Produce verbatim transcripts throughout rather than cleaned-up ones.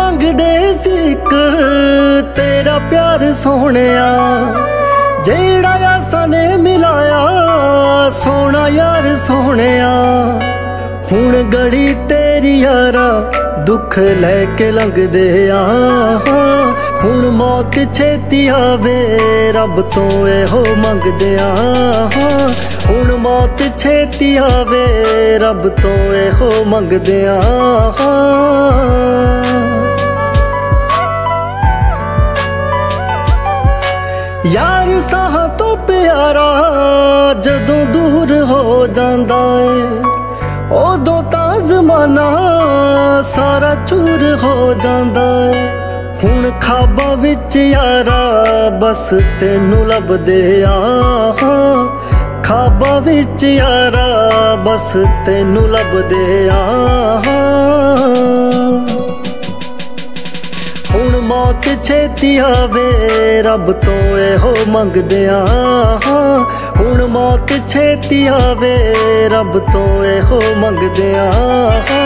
मंगदे सी इक तेरा प्यार सोहणिया, जेड़ा आसा ने मिलाया सोना यार सोहणिया। हुण गली तेरी यारा दुख लैके लंघदे आ, हुण मौत छेती आवे रब तो एहो मंगदे आ। हुण मौत छेती आवे रब तो एहो मंगदे आ। यार साह तो प्यारा जदों दूर हो जांदा है, उदों तां ज़माना सारा चूर हो जांदा है। हुण ख्वाबां विच यारा बस तैनू लभदे आ, ख्वाबां विच यारा बस तैनू लभदे आ। हुण मौत छेती आवे रब तो एहो मंगदे आ, हुण मौत छेती आवे रब तो एहो मंगदे आ।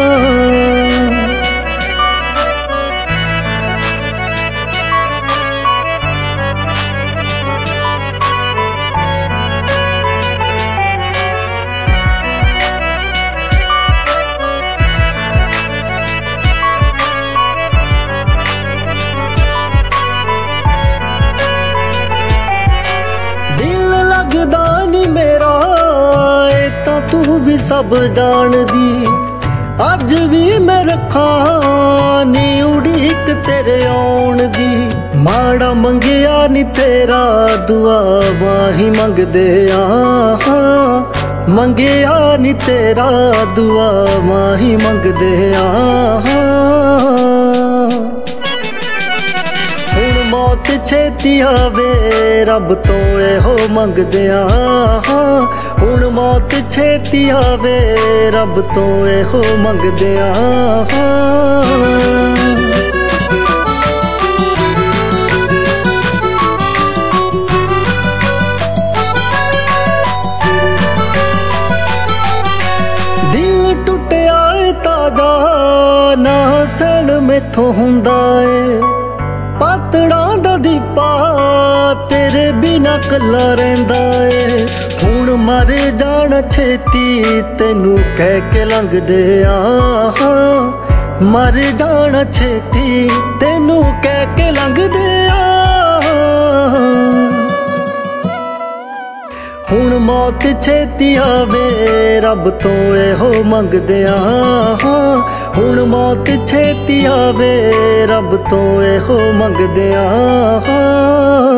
तू भी सब जान दी, अज भी मैं रखा नी उड़ीक तेरे आउण दी। माड़ा मंगिया नी तेरा दुआ माही मंगदे आ, मंगिया नी तेरा दुआ माही मंगदे आ। मौत छेती आवे रब तो एहो मंगदे आ, हुण मौत छेती आवे रब तो एहो मंगदे आ। दिल टुटिया ताजा ना हसण मैथों हुंदा ए, पातड़ा दा दीपा तेरे बिना कला रहिंदा ए। हुण मर जाना छेती तैनू कह के लंघदे आ, मर जाना छेती तैनू कह के लंघदे आ। हुण मौत छेती आवे रब तो एहो मंगदे आ, हुण मौत छेती आवे रब तो एहो मंगदे आ।